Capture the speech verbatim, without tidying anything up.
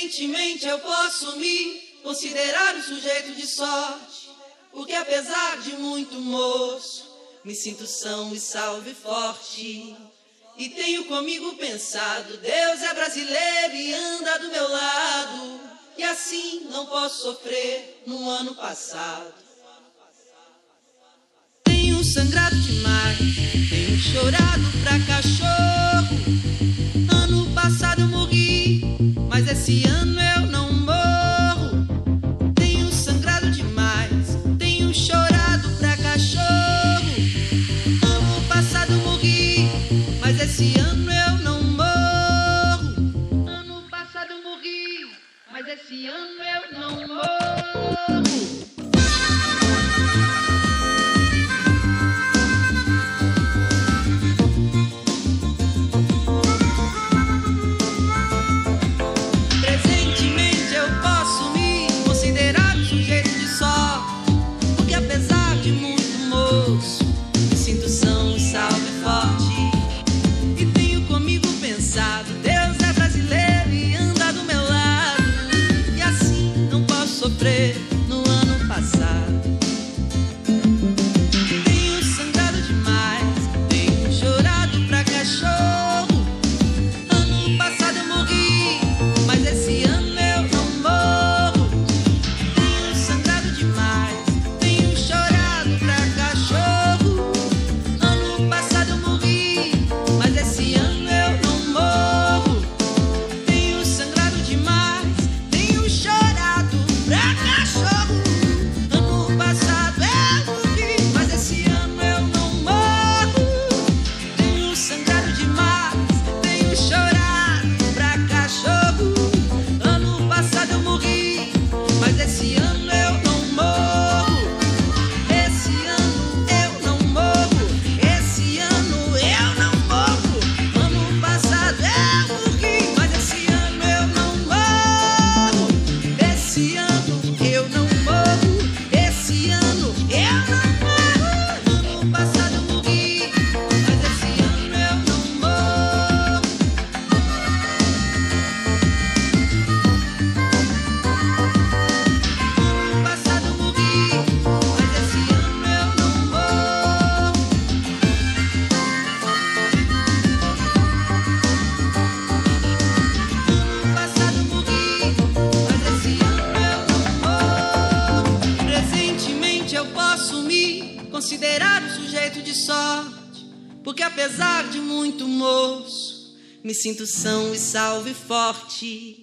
Presentemente eu posso me considerar um sujeito de sorte, porque apesar de muito moço, me sinto são e salve forte. E tenho comigo pensado, Deus é brasileiro e anda do meu lado, e assim não posso sofrer no ano passado. Tenho sangrado demais, tenho chorado pra cachorro. Ano passado eu morri, mas esse ano eu não morro. Tenho sangrado demais, tenho chorado pra cachorro. Ano passado eu morri, mas esse ano eu não morro. Ano passado eu morri, mas esse ano eu não morro. No ano passado tenho sangrado demais, tenho chorado pra cachorro. Ano passado eu morri, mas esse ano eu não morro. Tenho sangrado demais, tenho chorado pra cachorro. Ano passado eu morri, mas esse ano eu não morro. Tenho sangrado demais, tenho chorado pra cachorro. Ano passado eu morri, mas esse ano eu não morro. Tenho sangrado demais, tenho chorado pra cachorro. Ano passado eu morri, mas esse ano eu não morro. Esse ano eu não morro. Esse ano eu não morro. Ano passado eu morri, mas esse ano eu não morro. Esse ano eu não morro, esse ano eu não morro. Ano passado eu morri, mas esse ano eu não morro. Ano passado eu morri, mas esse ano eu não morro. Ano passado eu morri, mas esse ano eu não morro. Presentemente eu posso me considerar um sujeito de sorte, porque apesar de muito moço, me sinto são e salve forte.